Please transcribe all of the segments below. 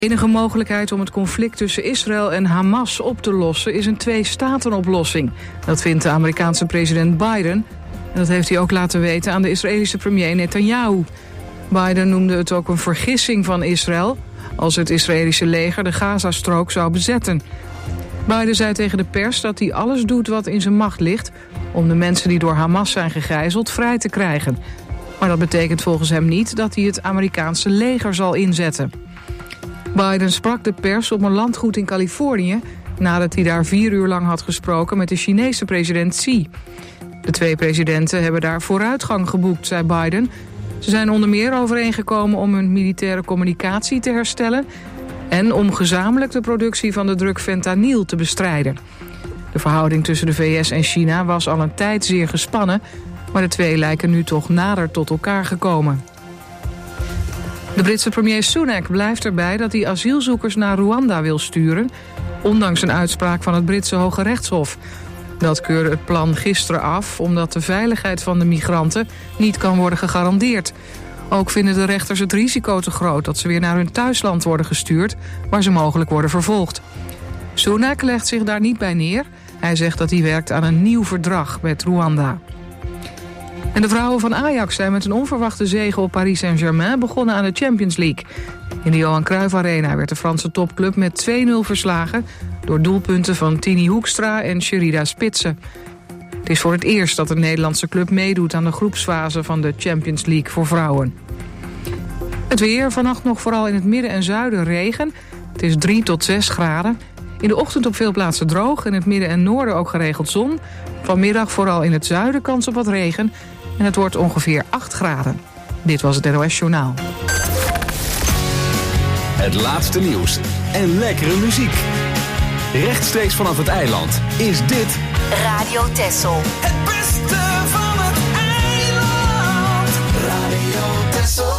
De enige mogelijkheid om het conflict tussen Israël en Hamas op te lossen is een twee-staten-oplossing. Dat vindt de Amerikaanse president Biden. En dat heeft hij ook laten weten aan de Israëlische premier Netanyahu. Biden noemde het ook een vergissing van Israël als het Israëlische leger de Gazastrook zou bezetten. Biden zei tegen de pers dat hij alles doet wat in zijn macht ligt om de mensen die door Hamas zijn gegijzeld vrij te krijgen. Maar dat betekent volgens hem niet dat hij het Amerikaanse leger zal inzetten. Biden sprak de pers op een landgoed in Californië nadat hij daar 4 uur lang had gesproken met de Chinese president Xi. De twee presidenten hebben daar vooruitgang geboekt, zei Biden. Ze zijn onder meer overeengekomen om hun militaire communicatie te herstellen en om gezamenlijk de productie van de drug fentanyl te bestrijden. De verhouding tussen de VS en China was al een tijd zeer gespannen, maar de twee lijken nu toch nader tot elkaar gekomen. De Britse premier Sunak blijft erbij dat hij asielzoekers naar Rwanda wil sturen, ondanks een uitspraak van het Britse Hoge Rechtshof. Dat keurde het plan gisteren af, omdat de veiligheid van de migranten niet kan worden gegarandeerd. Ook vinden de rechters het risico te groot dat ze weer naar hun thuisland worden gestuurd, waar ze mogelijk worden vervolgd. Sunak legt zich daar niet bij neer. Hij zegt dat hij werkt aan een nieuw verdrag met Rwanda. En de vrouwen van Ajax zijn met een onverwachte zege op Paris Saint-Germain begonnen aan de Champions League. In de Johan Cruijff Arena werd de Franse topclub met 2-0 verslagen door doelpunten van Tini Hoekstra en Sherida Spitsen. Het is voor het eerst dat een Nederlandse club meedoet aan de groepsfase van de Champions League voor vrouwen. Het weer, vannacht nog vooral in het midden en zuiden regen. Het is 3 tot 6 graden. In de ochtend op veel plaatsen droog, in het midden en noorden ook geregeld zon. Vanmiddag vooral in het zuiden kans op wat regen. En het wordt ongeveer 8 graden. Dit was het NOS Journaal. Het laatste nieuws en lekkere muziek. Rechtstreeks vanaf het eiland is dit Radio Texel. Het beste van het eiland. Radio Texel.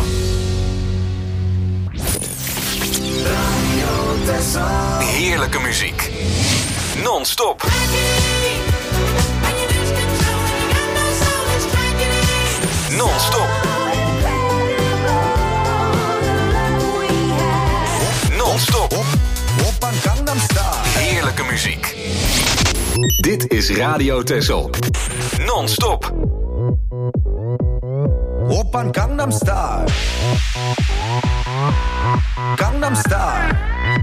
Radio Texel. heerlijke muziek. Non-stop. Non-stop. Non-stop. Heerlijke muziek. Dit is Radio Texel. Non-stop. Oppan Gangnam Style. Gangnam Style.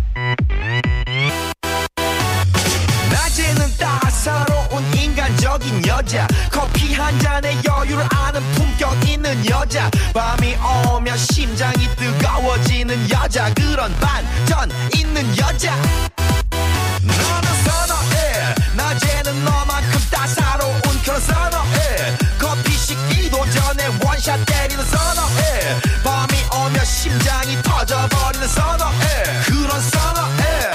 낮에는 따사로운 인간적인 여자 커피 한 잔에 여유를 아는 품격 있는 여자 밤이 오면 심장이 뜨거워지는 여자 그런 반전 있는 여자 너는 선어해 낮에는 너만큼 따사로운 그런 선어해 커피 식기도 전에 원샷 때리는 선어해 밤이 오면 심장이 터져버리는 선어해 그런 선어해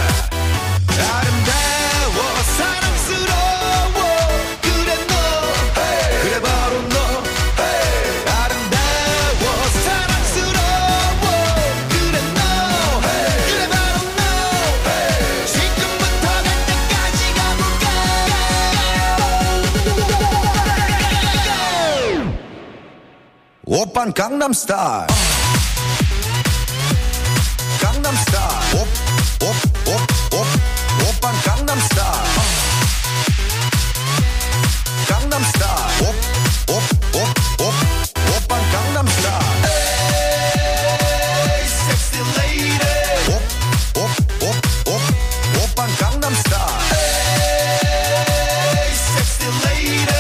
아름다워 사랑스러워 그래 너 hey. 그래 바로 너 hey. 아름다워 사랑스러워 그래 너 hey. 그래 바로 너 hey. 지금부터 갈 때까지 가볼까 오빤 강남스타일 강남스타일 오빤 강남스타일 강남스타일 오빤 강남스타일 에이 섹시 레이디 오빤 강남스타일 에이 섹시 레이디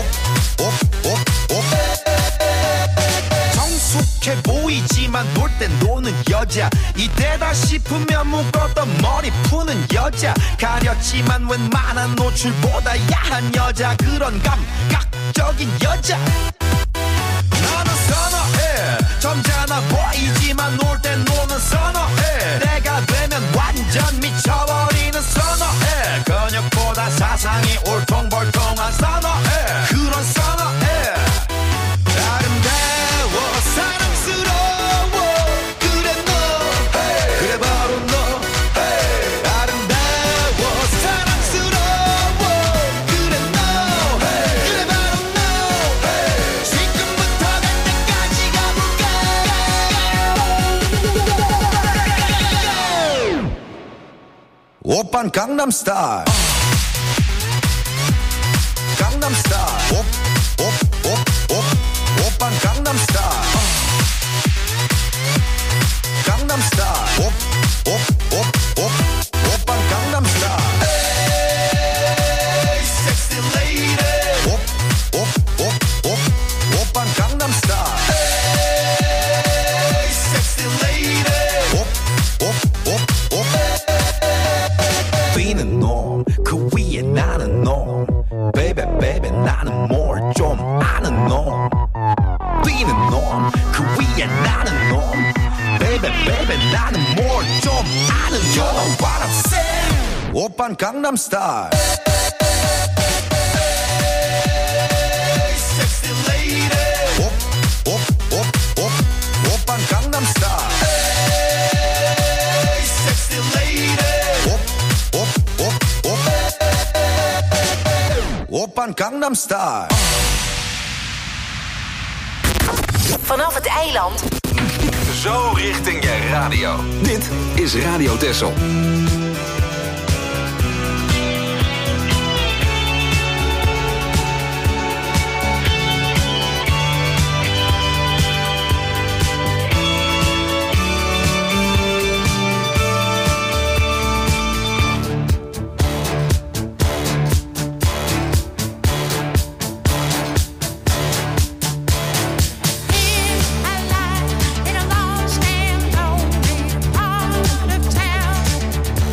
정숙해 보이지만 놀 땐 노는 여자 이때다 싶으면 묶었던 머리 푸는 여자 가렸지만 웬만한 노출보다 야한 여자 그런 감각적인 여자 나는 선어해 점잖아 보이지만 놀 땐 노는 선어해 내가 되면 완전 미쳐버리는 선어해 근육보다 사상이 울퉁불퉁한 선어해 그런 선어해 아름다워 사랑스러워 그래 너 hey. 그래 바로 너 hey. 아름다워 사랑스러워 그래 너 hey. 그래 바로 너 hey. 지금부터 갈 때까지 가볼까 오빤 강남스타일 강남스타일 오빤 강남스타일 강남스타일 오빤 강남스타일 에이 섹시 레이디 오빤 강남스타일 에이 섹시 레이디 뛰는 놈 그 위에 나는 놈 Baby baby 나는 뭘 좀 아는 놈 뛰는 놈 그 위에 나는 놈 Baby baby 나는 뭘 좀 아는 놈 You know what I'm saying 오빤 강남스타일 Sexy lady 오빤 강남스타일 Sexy lady 오빤 강남스타일 Vanaf het eiland. Zo richting je radio. Dit is Radio Texel. In a lost and lonely part of town.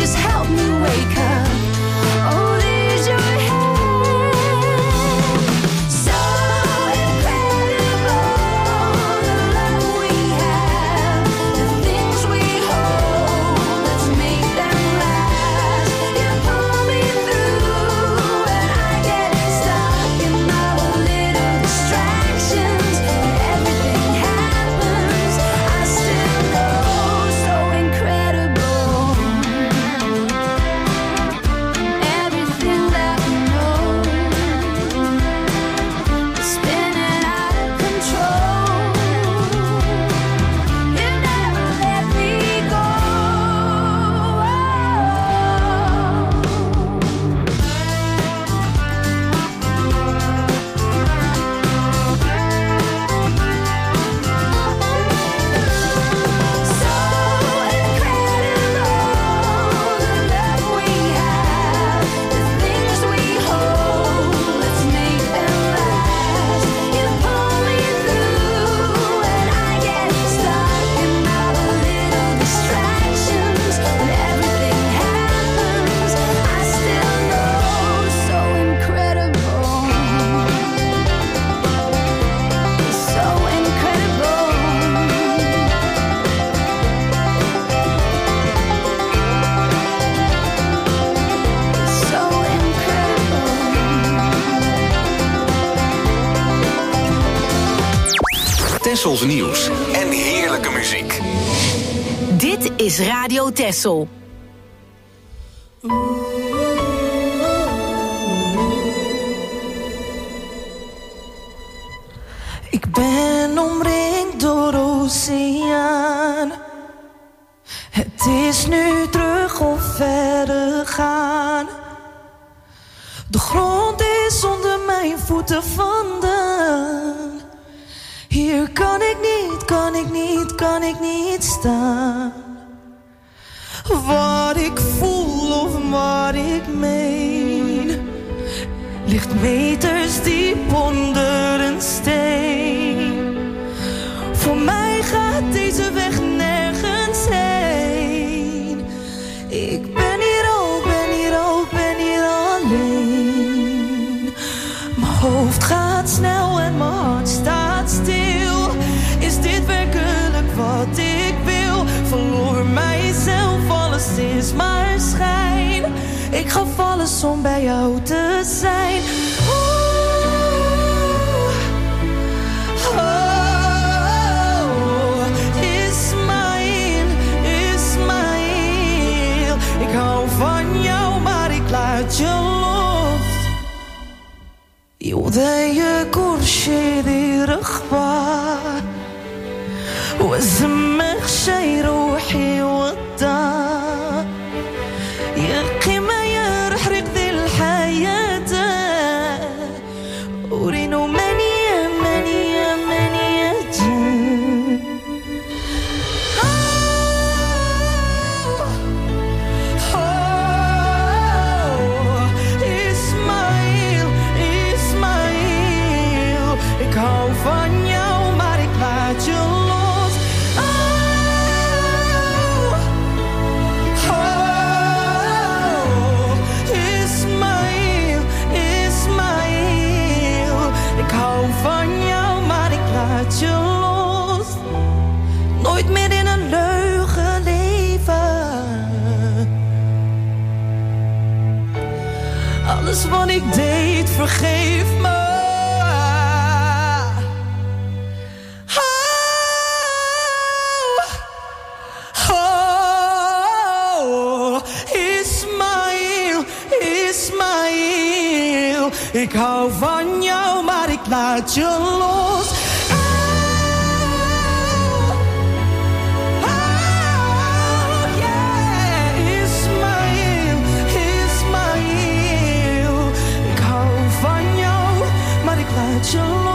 just help me wake up. Oh, there's your hand. So incredible, the love we have, the things we hold, let's make them last. You pull me through and I get stuck in all the little distractions. Everything happens, I still know, so incredible. Everything that we know is spinning out of control. You never let me go. So incredible, the love we have, the things we hold, let's make them last. You pull me through and I get stuck in all the little distractions. When everything happens, I still know, so incredible. So incredible. So incredible. Tessels nieuws en heerlijke muziek. Dit is Radio Tessel. Ik ben omringd door oceaan. Het is nu terug of verder gaan. De grond is onder mijn voeten vandaan. Hier kan ik niet staan. Wat ik voel of wat ik meen ligt meters diep onder een steen. Voor mij gaat deze weg nergens heen. Ik ben hier alleen. Mijn hoofd gaat snel en mijn hart staat stil. Is dit werkelijk wat ik wil? Verloor mijzelf, alles is maar schijn. Ik gaf alles om bij jou te zijn. Ismaël, ik hou van jou, maar ik laat je los. يضايق رشيدي رغبة وزمخ شي روحي وضع يلقي ما يرحرق ذي الحياة ورينو منية Ismaël, ik hou van jou, maar ik laat je los. Ismaël, ik hou van jou, maar ik laat je los. Nooit meer in een leugen leven. Alles wat ik deed, vergeef me. Ismaël, ik hou van jou, maar ik laat je los. Ismaël, ik hou van jou, maar ik laat je los.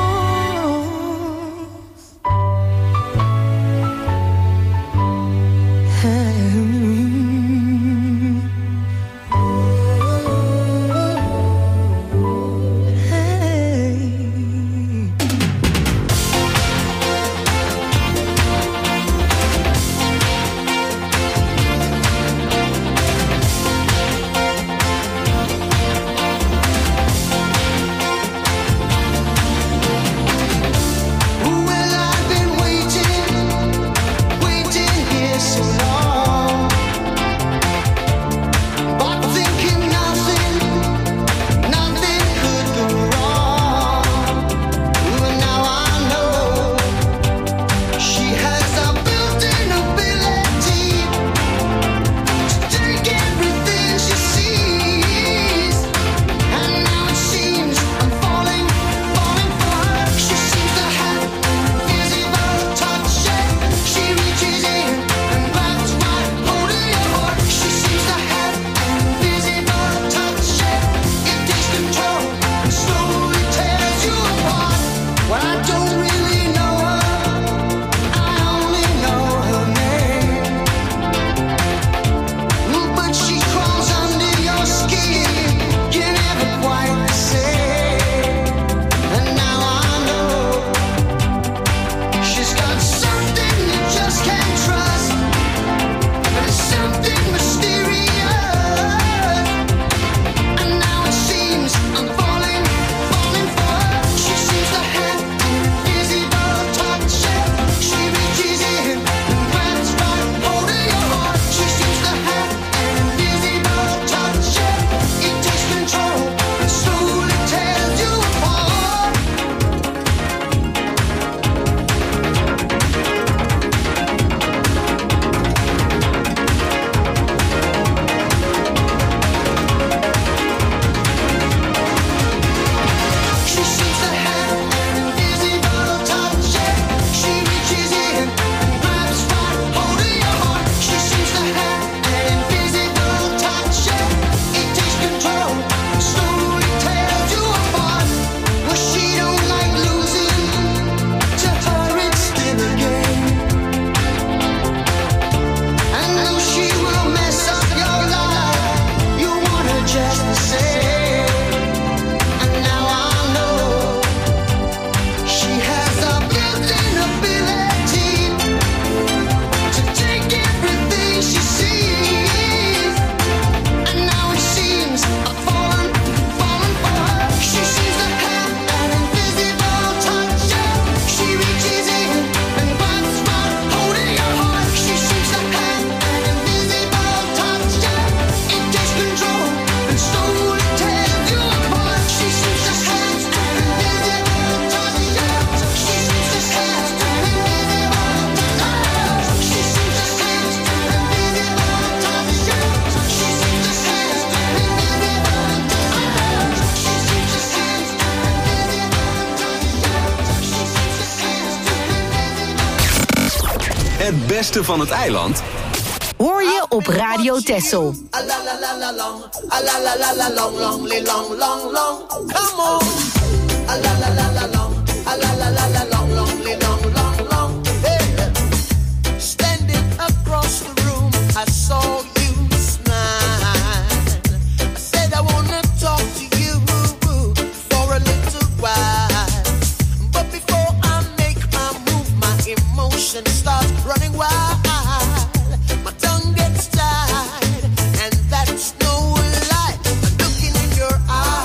Het beste van het eiland Hoor je op Radio Texel. A la la la la long, a la la la la long, long, long, long, long. Come on. A la la la la long, a la la la la long, long, long, long, long. Hey. Standing across the room, I saw you smile. I said I wanna talk to you for a little while. But before I make my move, my emotions start running wild. My tongue gets tied, and that's no lie. I'm looking in your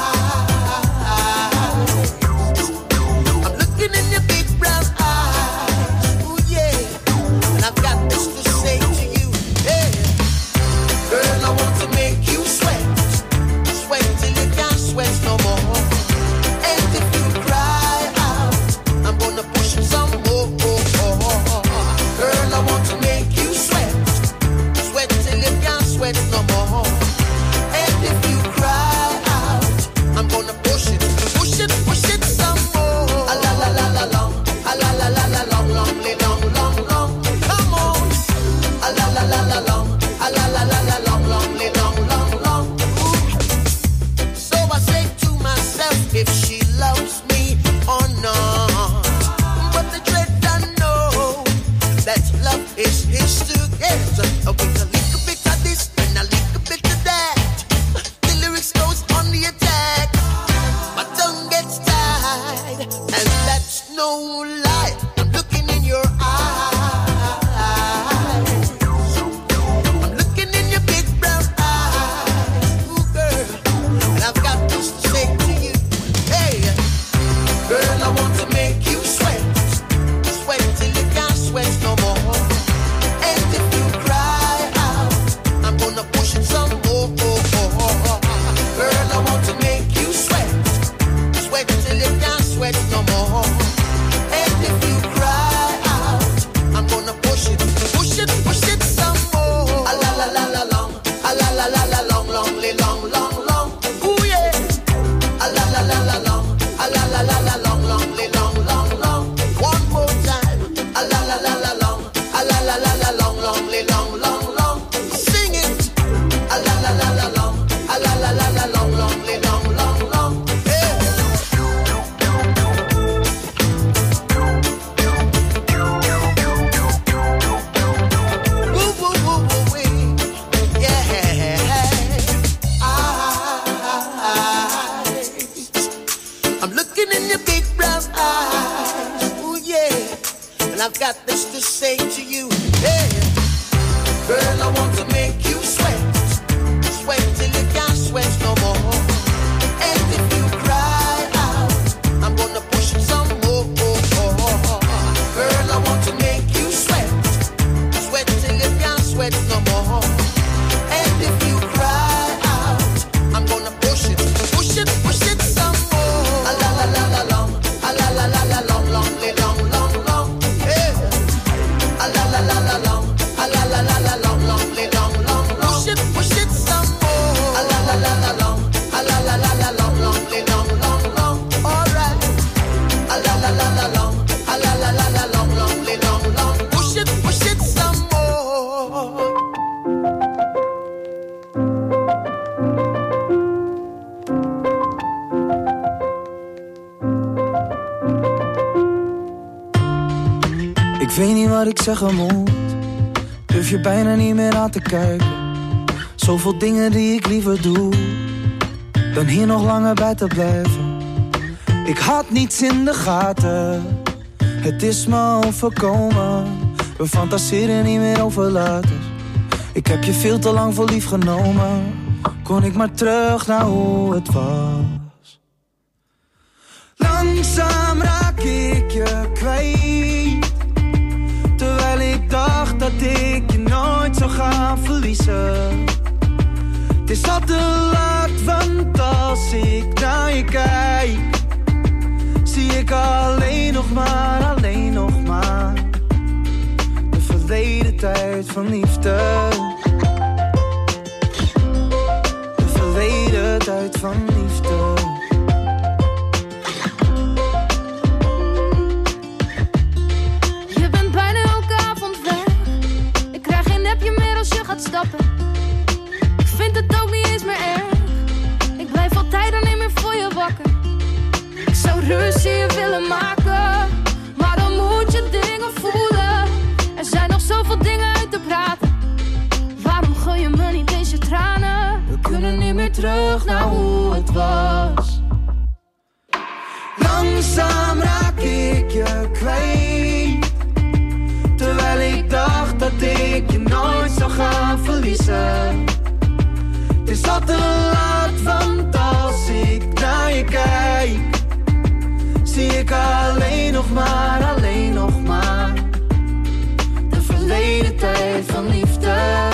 eyes. I'm looking in your big brown eyes. Ooh, yeah. And I've got this to say to you. Hey. Girl, I want to make you sweat. Sweat till you can't sweat no more. And if you cry out, I'm gonna push it some more. Girl, I want to make you sweat. Sweat till you can't sweat no more. And if you cry out, I'm gonna push it some more. A la la la la long, a la la la la long, long, long, long, long. Come on. A la la la la long, a la la la la long, long, long, long, long. Ooh. So I say to myself, if she loves me or not. But the dread I know that love is his to get. With a little bit of this and a little bit of that, the lyrics goes on the attack. My tongue gets tied, and that's no lie. I'm looking in your eyes. I'm looking in your big brown eyes. Ooh, girl, and I've got this to say to you. Hey, girl, I want to make you sweat. Sweat till you can't sweat no more. And if you cry out, I'm gonna push it some more. Girl, I want to make you sweat. Sweat till you can't sweat no more. And if you cry out, I'm gonna push it some more. A la la la la long, a la la la la long, long, long, long, long. Ooh yeah. A la la la la long, a la la la la long, long, long, long, long. One more time. A la la la la long, a la la la la long, long, long, long, long. Sing it. A la la la la long, a la la la la long, long, long, long, long. Yeah. Woo, woo, woo, woo, wee. Yeah. Eyes. I'm looking in your big brown eyes. Ooh, yeah. And I've got this to say to you. Yeah. Girl, I want to make you sweat. Sweat till you can't sweat no more. And if you cry out, I'm gonna push it some more. Girl, I want to make you sweat. Sweat till you can't sweat no more. And if you cry out, I'm gonna push it some more. A la la la la long, a la la la la long, long, long, long, long. Yeah. A la la la la long, a la la la la long, long, long, long, long. Push it some more. A la la la la long, a la la la la long, long, long, long, long. All right. A la la la la long, a la la la la long, long, long, long. Push it some more. Ik weet niet wat ik zeggen moet. Durf je bijna niet meer aan te kijken. Zoveel dingen die ik liever doe dan hier nog langer bij te blijven. Ik had niets in de gaten. Het is me overkomen. We fantaseren niet meer over later. Ik heb je veel te lang voor lief genomen. Kon ik maar terug naar hoe het was. Langzaam raak ik je kwijt. Terwijl ik dacht dat ik je nooit zou gaan verliezen. Het is al te laat, want als ik naar je kijk, zie ik alleen nog maar de verleden tijd van liefde. De verleden tijd van liefde. Je bent bijna elke avond weg. niet meer terug naar hoe het was. Langzaam raak ik je kwijt, terwijl ik dacht dat ik je nooit zou gaan verliezen. Het is al te laat, want als ik naar je kijk, zie ik alleen nog maar de verleden tijd van liefde.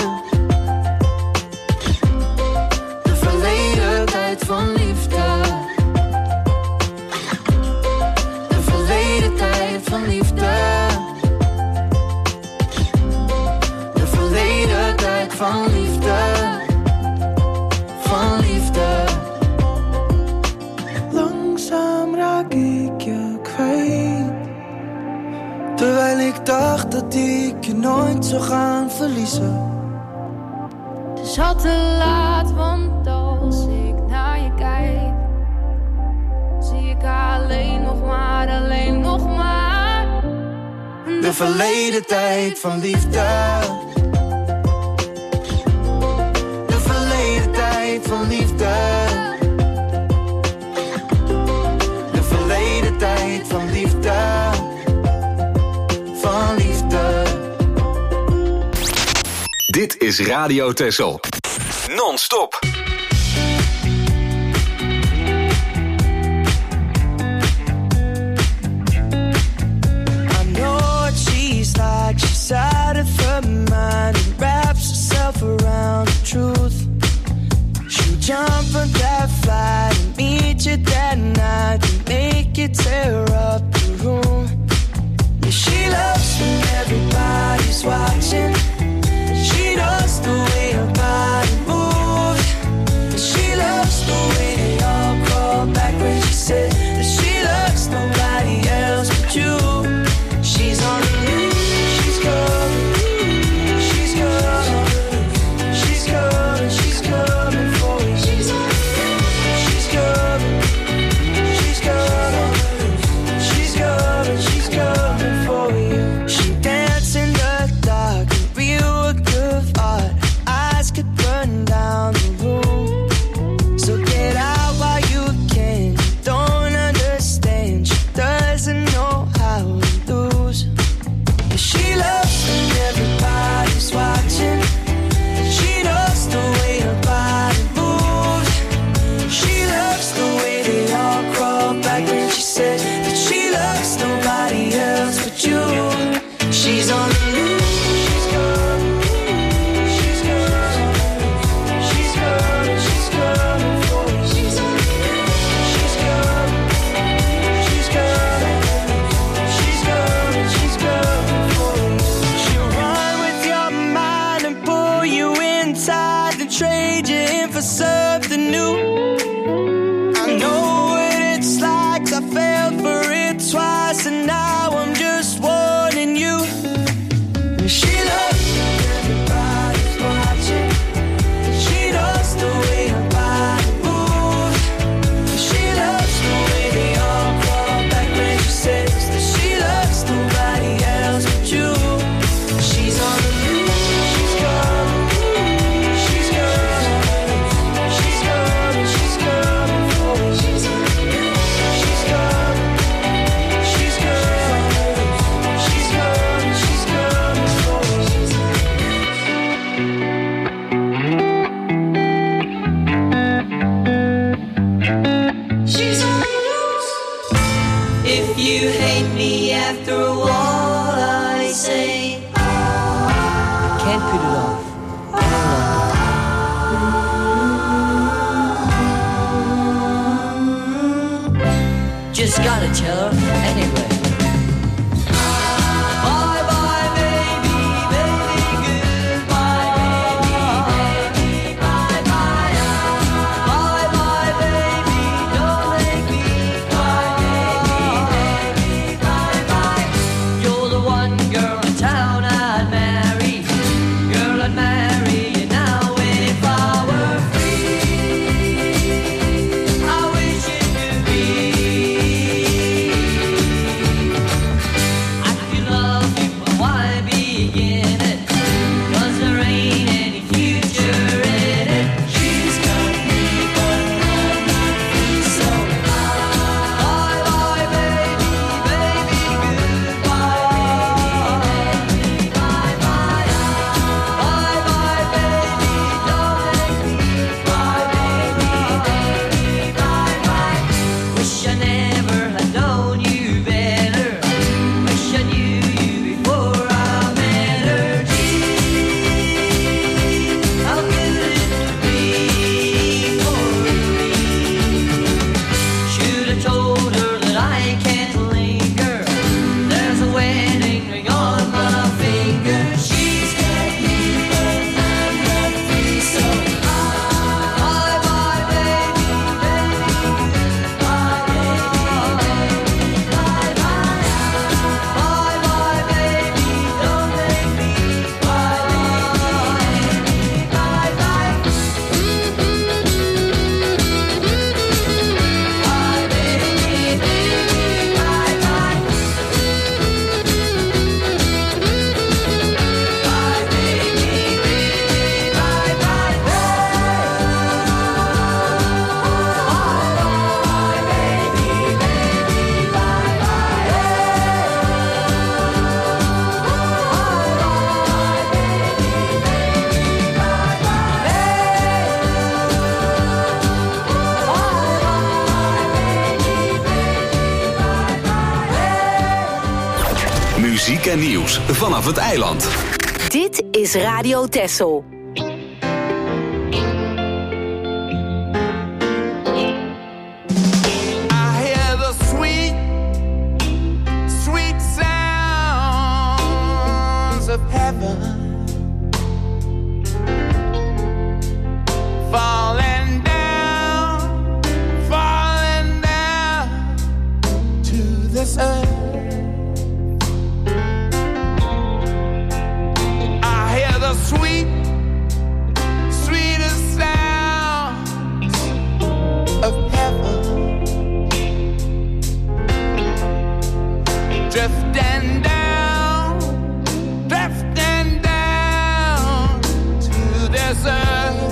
De verleden tijd van liefde. De verleden tijd van liefde. De verleden tijd van liefde. Van liefde. Langzaam raak ik je kwijt, terwijl ik dacht dat ik je nooit zou gaan verliezen. Het is al te laat, want als ik naar je kijk, zie ik alleen nog maar de verleden tijd van liefde. De verleden tijd van liefde. De verleden tijd van liefde. Van liefde. Dit is Radio Texel. Non-stop. Like she's out of her mind and wraps herself around the truth. She'll jump on that flight and meet you that night and make you tear up the room. Yeah, she loves when everybody's watching. She loves the way her body moves. And she loves the way they all call back when she said that she loves nobody else but you. She's on the loose. She's coming for you. She's coming for you. She danced in the dark, a real work of art. Eyes could burn down the room. So get out while you can. Don't understand. She doesn't know how to lose. She loves when everybody's watching. She loves the way her body moves. She loves the way they all crawl back when she said that she loves nobody else but you. She's on the loose. She's coming. She's coming. She's coming. She's coming for you. She's on the loose. She's coming. She's coming. She's coming. She's coming for you. She'll run with your mind and pull you inside and trade you in for something new. I know what it's like. I fell for it twice and now I'm just warning you. She loves when everybody's watching. She loves the way her body moves. She loves the way they all crawl back when she says that she loves nobody else but you. She's on the loose. She's coming. She's coming. She's coming. She's coming for you. She's on the loose. She's coming. She's coming. She's coming. She's coming for you. She's on the loose. If you hate me after all I say, can't put it off. Just gotta tell her anyway. Bye bye baby, baby, goodbye baby, bye bye. Bye bye baby, don't make me cry baby, bye bye. You're the one girl in town I'd marry. Girl I'd marry you now if I were free. I wish it could be. muziek en nieuws vanaf het eiland. Dit is Radio Texel. Of heaven falling down to this earth. I hear the sweetest sounds of heaven drifting down to this earth.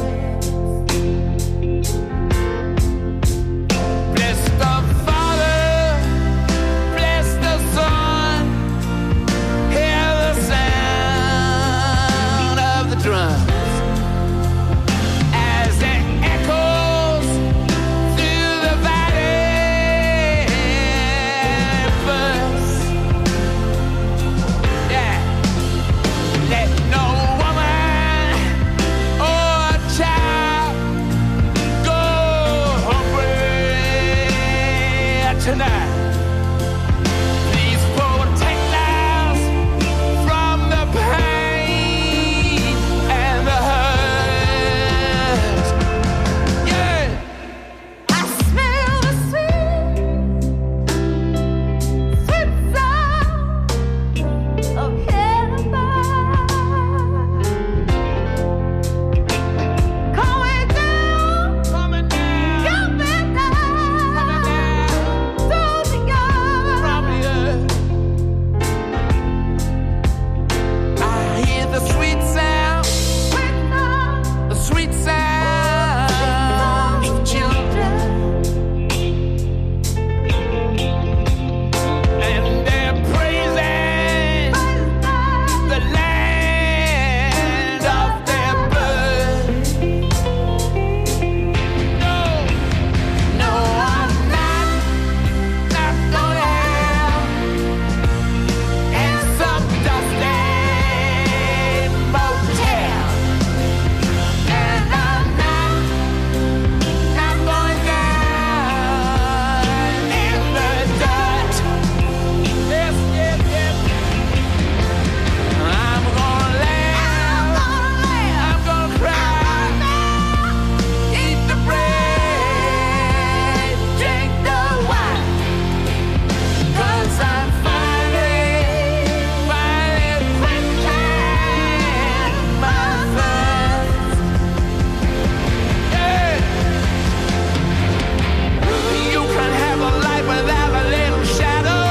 Bless the Father, bless the Son, hear the sound of the drums as it echoes through the valley. First, yeah, let no woman or child go hungry tonight. Please protect us from the pain and the hurt. Yeah, I smell the sweet sound of heaven coming down, jumping down to the earth. I hear the sweet sound of children, and they're praising the land of their birth. No, I'm not going out in some dusty motel, and I'm not going down in the dirt. Yes. I'm gonna laugh, I'm gonna cry, eat the bread, drink the wine, 'cause I'm finally quenching my thirst. Yeah. You can have a life without a little shadow.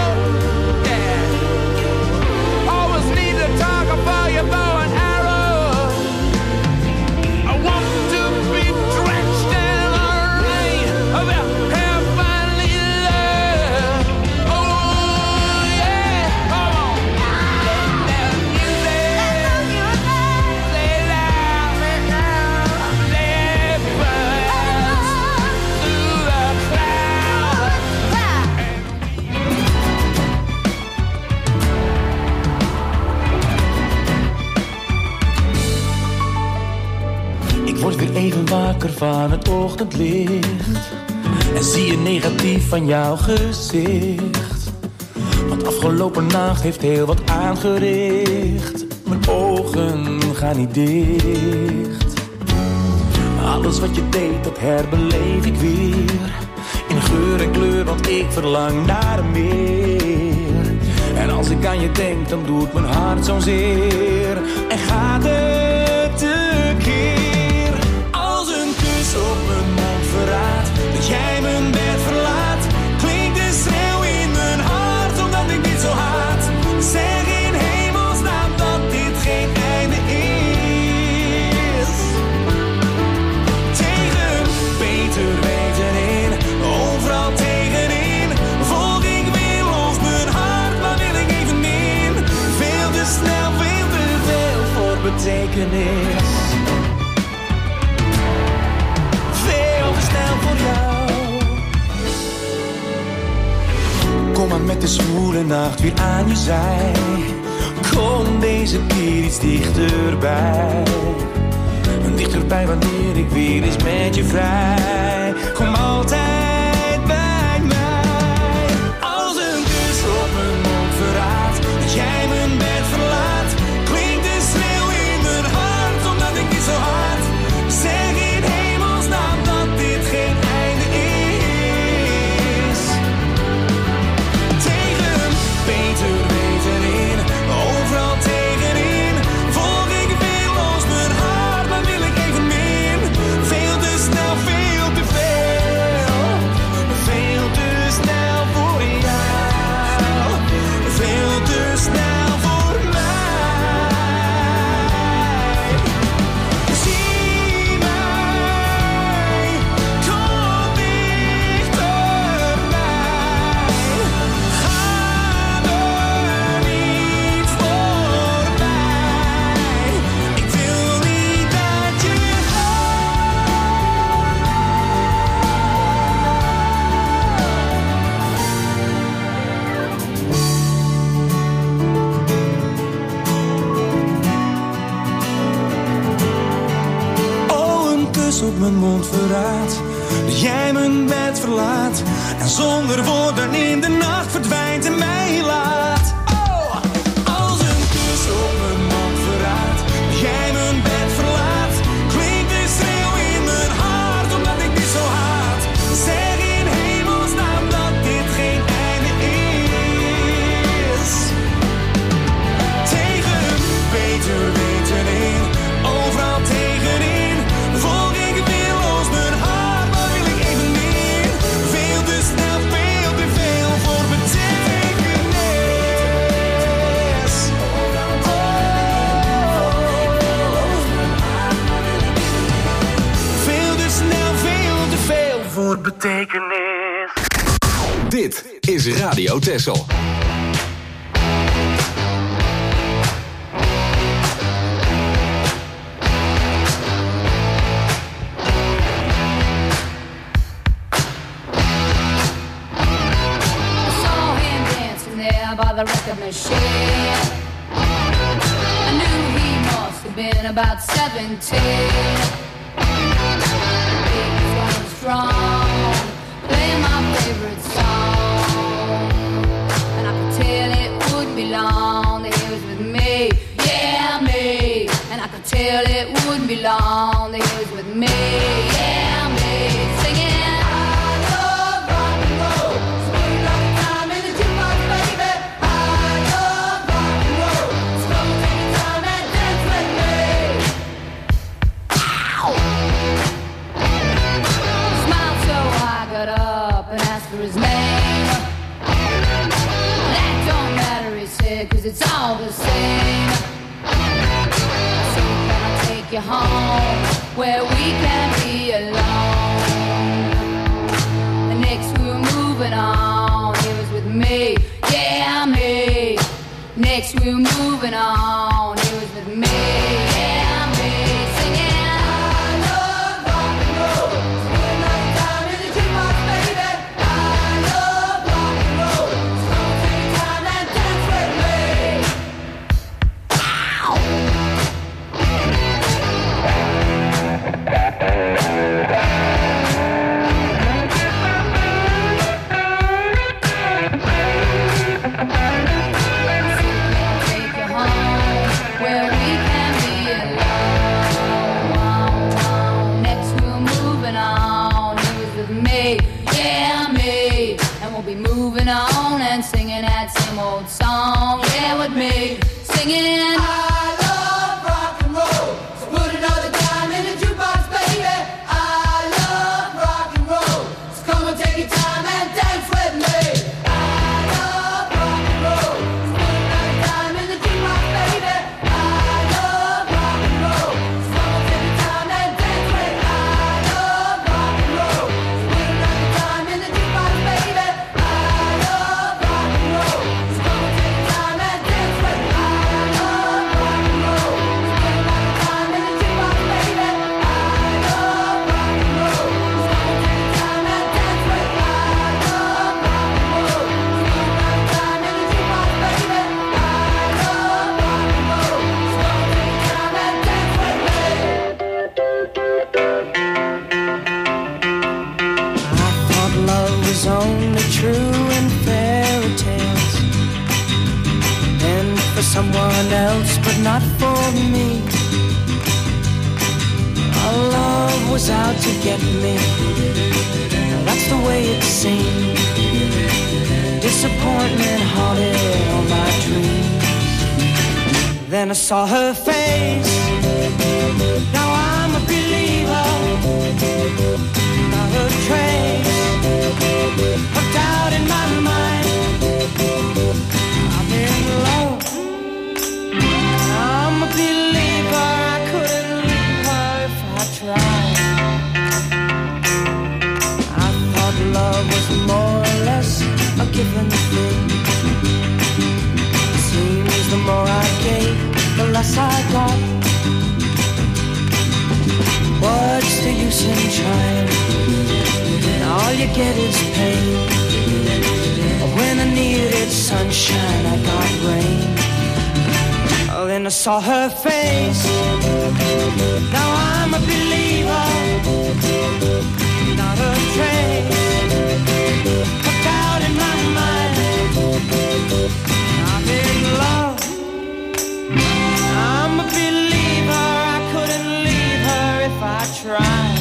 Yeah. Always need to talk about your bow and arrow. I want to be drenched in the rain of your heavenly love. Oh yeah, come on. Let the music play loud, let it burst through the clouds. Ik word weer even wakker van het ochtendlicht en zie je negatief van jouw gezicht. Want afgelopen nacht heeft heel wat aangericht. Mijn ogen gaan niet dicht. Alles wat je deed, dat herbeleef ik weer. In geur en kleur, want ik verlang naar meer. En als ik aan je denk, dan doet mijn hart zo'n zeer. En gaat het tekeer. Als een kus op mijn mond verraadt dat jij mijn bed verlaat, klinkt de schreeuw in mijn hart omdat ik dit zo haat. Zeg in hemelsnaam dat dit geen einde is. Tegen beter weten in, overal tegenin, volg ik weer los mijn hart, maar wil ik even min. Veel te snel, veel te veel voor betekenis. Veel te snel voor jou. Kom maar met de zwoele nacht weer aan je zij. Kom deze keer iets dichterbij. Dichterbij wanneer ik weer eens met je vrij. Kom altijd bij mij. Als een kus op mijn mond verraadt dat jij mijn bed verlaat, klinkt de schreeuw in mijn hart omdat ik niet zo hard zeg in hemelsnaam dat dit geen einde is. Tegen beter weten in, overal tegenin, volg ik weerloos mijn hart, maar wil ik even min. Veel te snel, veel te veel. Veel te snel voor jou. Veel te snel voor mij. Zie mij, kom dichterbij. Ga er niet voorbij. Ik wil niet dat je Oh, een kus op mijn mond verraadt dat jij mijn bed verlaat en zonder woorden in de nacht verdwijnt en mij laat. Oh, als een kus op mijn mond verraadt dat jij mijn bed verlaat, klinkt de schreeuw in mijn hart omdat ik dit zo haat. Zeg in hemelsnaam dat dit geen einde is. Tegen beter weten in, overal tegenin, volg ik weerloos mijn hart, maar wil ik even meer. Veel te snel, veel te veel voor betekenis. Veel te snel, veel te veel voor betekenis. Dit is Radio Texel. I saw him dancing there by the record machine. I knew he must have been about 17. He was going strong, playing my favorite song, and I could tell it wouldn't be long that he was with me, yeah me. And I could tell it wouldn't be long that he was with me, yeah me. Singing. For his name, that don't matter, he said, 'cause it's all the same. So can I take you home where we can be alone? And next we were moving on, he was with me, yeah me. Next we were moving on, he was with me, yeah me. Singing. Moving on and singing that same old song, yeah, with me, singing. I love rock and roll, so put another dime in the jukebox, baby. I love rock and roll, so come and take your time and dance with me. I love rock and roll, so put another dime in the jukebox, baby. I love rock and roll, so come and take your time and dance with me. I love rock and roll, so put another dime in the jukebox, baby. Rock and roll, so come and take your time and dance with me. I love rock and roll. true in fairy tales, and for someone else, but not for me. Our love was out to get me. That's the way it seemed. Disappointment haunted all my dreams. Then I saw her face. Now I'm a believer. Not a trace of doubt in my mind. I'm in love. I'm a believer. I couldn't leave her if I tried. I thought love was more or less a given thing. Seems the more I gave, the less I got. What's the use in trying? All you get is pain. When I needed sunshine, I got rain. Oh, then I saw her face. Now I'm a believer. Not a trace of doubt in my mind. I'm in love. I'm a believer. I couldn't leave her if I tried.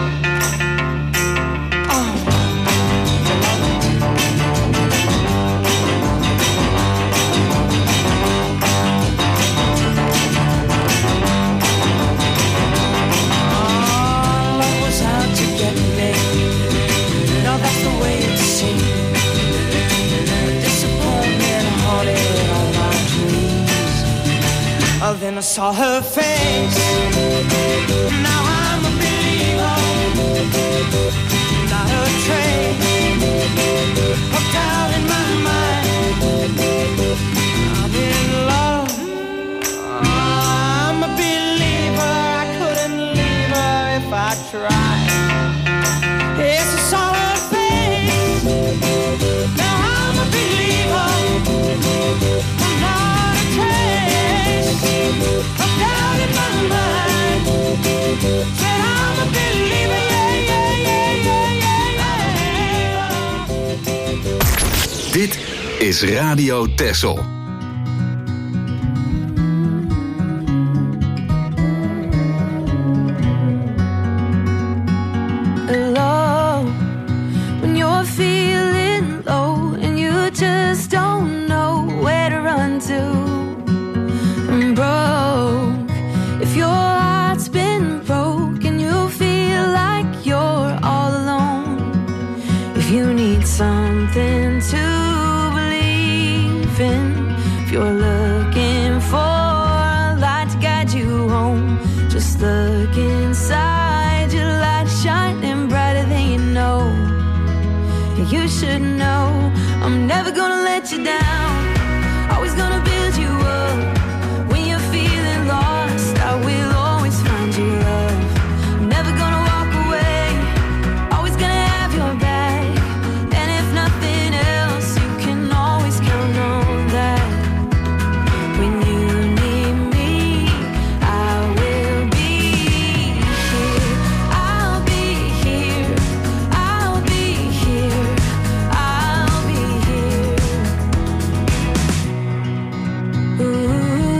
Then I saw her face. Now I'm a believer. Not a trace of doubt in my mind. I'm in love. I'm a believer. I couldn't leave her if I tried. Yes, I saw her face. Now I'm a believer. Not a trace of doubt in my mind. Said I'm a believer, yeah, yeah, yeah, yeah, yeah. Dit is Radio Texel. Low, when you're feeling low and you just don't know where to run to. Broke, if your heart's been broken, you feel like you're all alone. If you need something to believe in, if you're looking for a light to guide you home, just look inside, your light shining brighter than you know. You should know I'm never gonna let you down, always gonna build you up. Lost, I will always find you, love. I'm never gonna walk away, always gonna have your back. And if nothing else, you can always count on that. When you need me, I will be here. I'll be here. I'll be here. I'll be here. Ooh.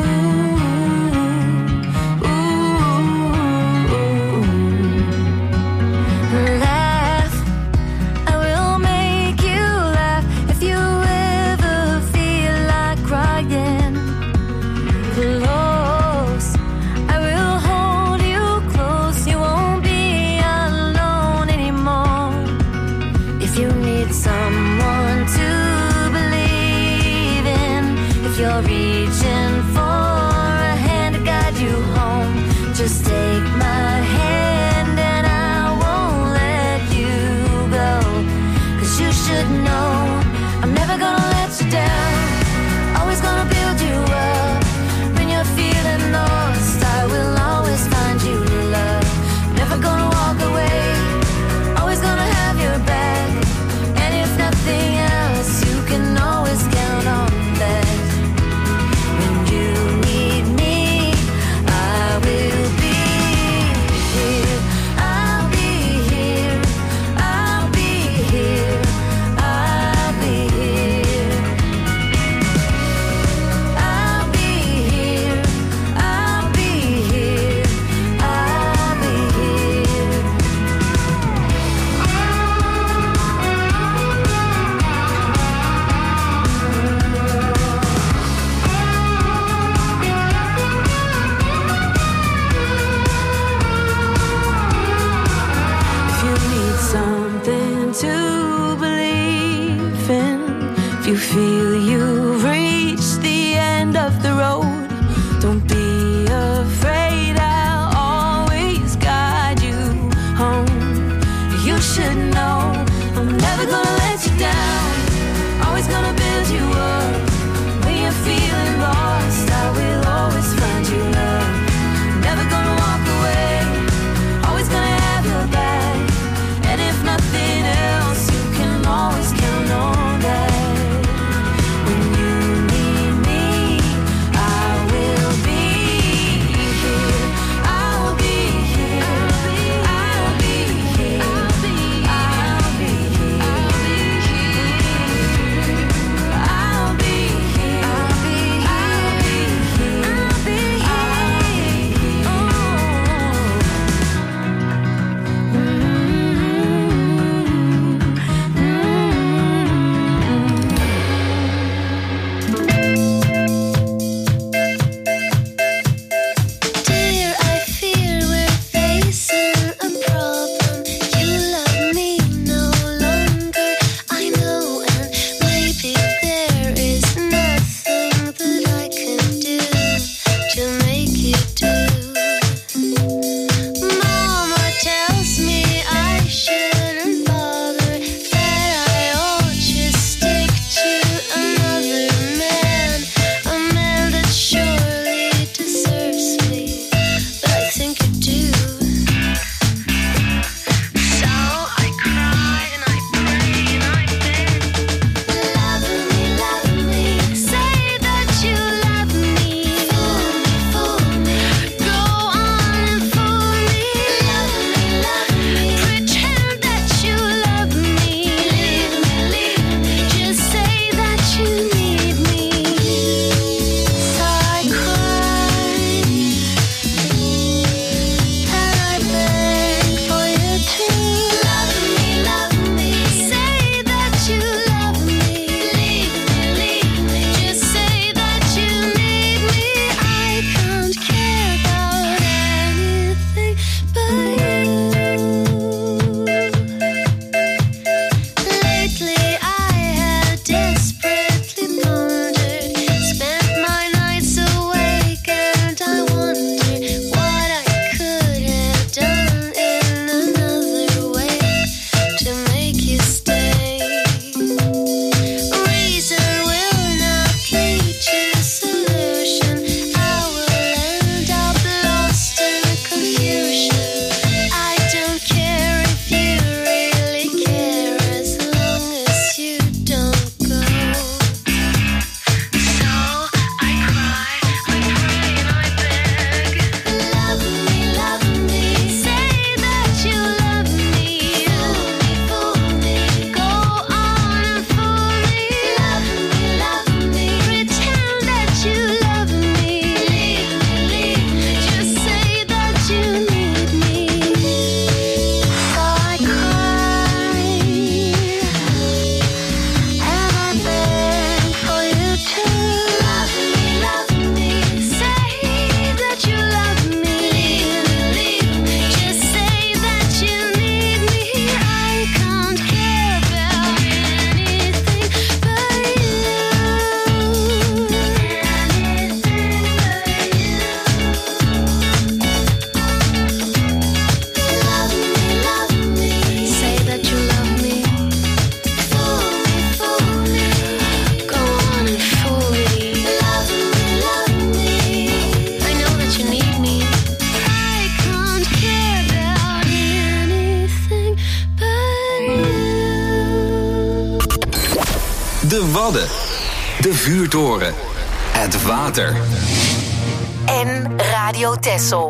Just take my hand and I won't let you go. 'Cause you should know I'm never gonna let you down, always gonna build you up. When you're feeling lost, I will always find you, love. Never gonna walk away, always gonna have your back. And if nothing else, you can always count on that. When you If you feel you've reached the end of the road, don't be afraid, I'll always guide you home. You should know I'm never gonna let you down, always gonna build you up. When you're feeling lost, I will always find you love. Never gonna walk away, always gonna have your back. And if nothing else, you can always count on that. When you need me, I will be here. I'll be here. I'll be here. I'll be here. I'll be here. I'll be here. I'll be Dear, I fear we're facing a problem. You love me no longer, I know, and maybe there is nothing that I can do to make you do. Mama tells me I shouldn't bother, that I ought just stick to another man, a man that surely deserves me, but I think I do. So I cry and I pray and I beg, love me, say that you love me, fool me, go on and fool me, love me, pretend that you love me, leave me, just say that you need me. So I cry and I beg for you to love me, say that you love me, leave me, just say that you need me. I can't care about anything but you. Lately I have desperately pondered, spent my nights awake, and I wonder what I could have done in another way to make you stay. Reason will not lead to solution, I will end up lost in confusion. I don't care if you really care, as long as you don't go. So I cry, I pray and I beg, love me, say that you love me, fool me, go on and fool me, love me, pretend that you love me, leave me, just say that you need me. So I cry and I beg for you to love me, say that you love me, leave me, just say that you need me. I can't care about anything but you. Love me, say that you love me, fool me, go on and fool me, love me, I know that you need me. I can't care about anything but you. De Wadden. De vuurtoren. Het water. En Radio Texel.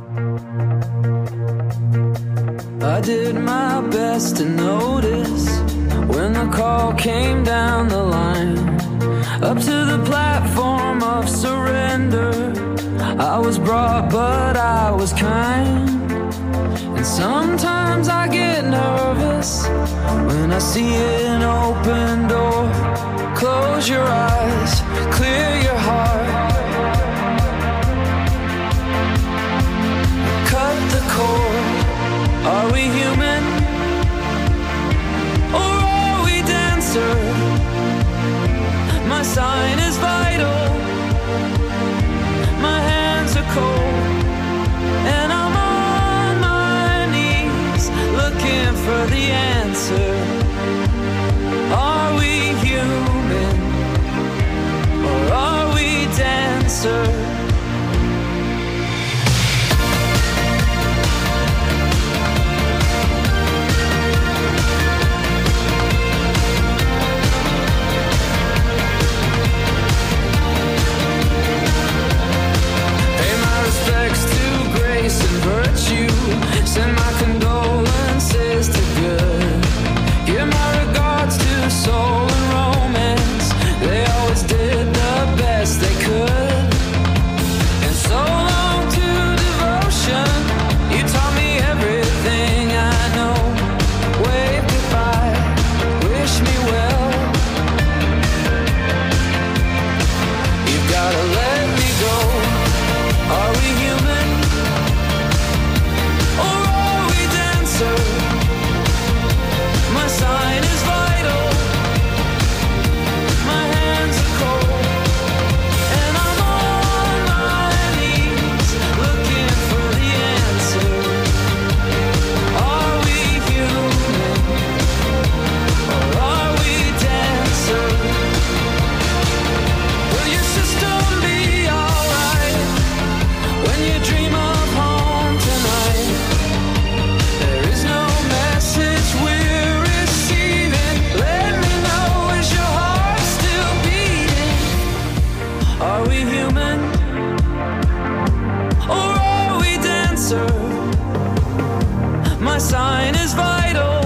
I did my best to notice when the call came down the line, up to the platform of surrender. I was brought, but I was kind. And sometimes I get nervous when I see an open door. Close your eyes, clear your heart. Cut the cord. Are we human? Or are we dancer? the answer. Are we human or are we dancer? Send my condolences to good. Give my regards to soul and romance. They always did the best they could. And so long to devotion. You taught me everything I know. Wave goodbye, wish me well. You've gotta let me go. Are we human? My sign is vital. My hands are cold, and I'm on my knees looking for the answer. Are we human or are we dancer? Will your system be alright when you dream of home tonight? There is no message we're receiving. Let me know, is your heart still beating? Are we human or are we dancer? My sign is vital.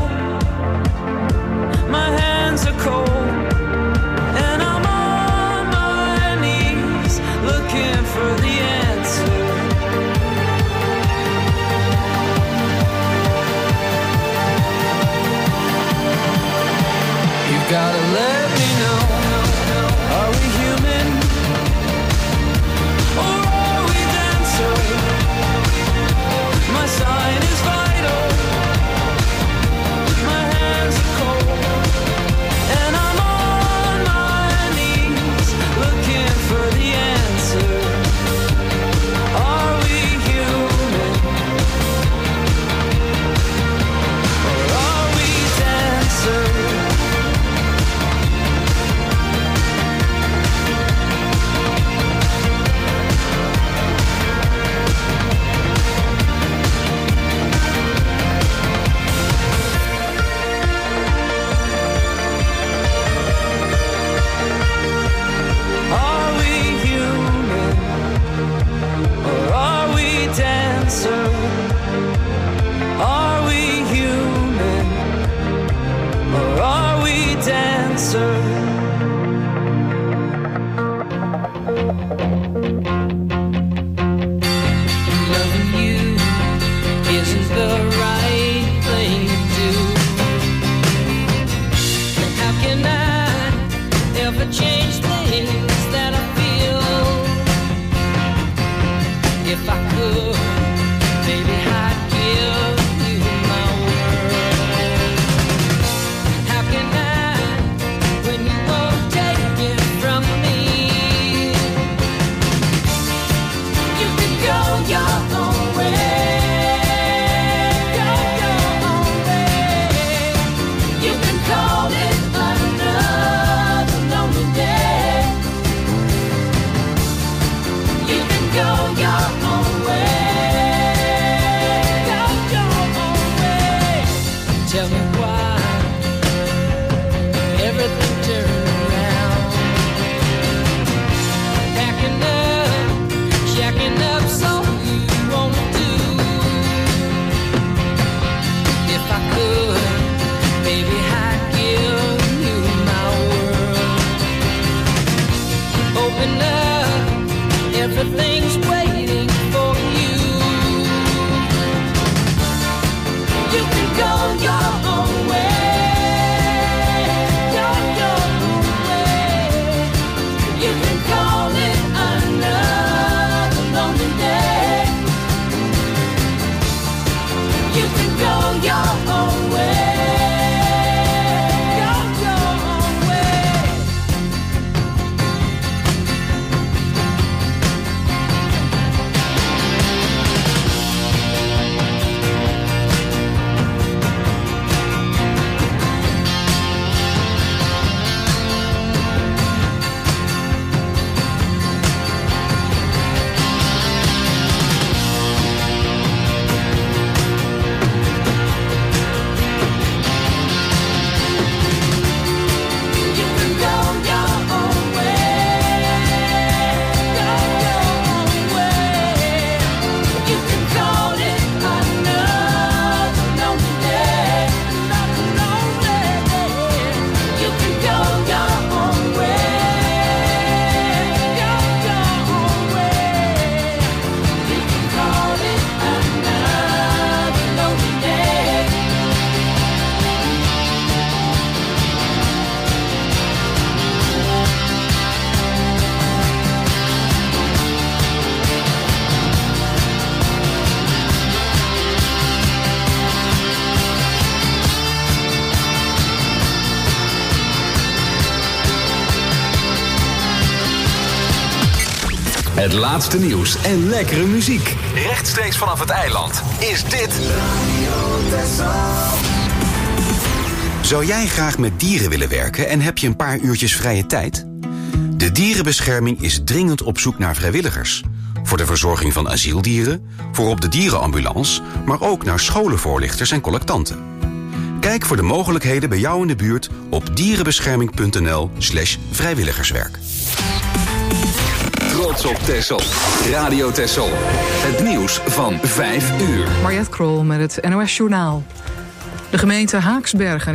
My hands are cold, and I'm on my knees looking for the answer. Gotta let me know, are we human or are we dancer? My sign is vital. My hands are cold, and I'm on my knees looking for the answer. Are we human or are we dancer? Are we human or are we dancer? Loving you isn't the right thing to do. How can I ever change things that I feel? If I could, baby, I'd give you my world. How can I, when you won't take it from me? You can go your own way. Go your own way. You can call it another lonely day. You can go your own way. Tell me why everything turned around. Packing up, checking up, so you wanna do. If I could, baby, I'd give you my world. Open up, everything's waiting for you. You can go your own way. Het laatste nieuws en lekkere muziek. Rechtstreeks vanaf het eiland is dit Zou jij graag met dieren willen werken en heb je een paar uurtjes vrije tijd? De Dierenbescherming is dringend op zoek naar vrijwilligers. Voor de verzorging van asieldieren, voor op de dierenambulance, maar ook naar scholenvoorlichters en collectanten. Kijk voor de mogelijkheden bij jou in de buurt op dierenbescherming.nl/vrijwilligerswerk. Trots op Texel. Radio Texel. Het nieuws van 5 uur. Mariette Krol met het NOS Journaal. De gemeente Haaksbergen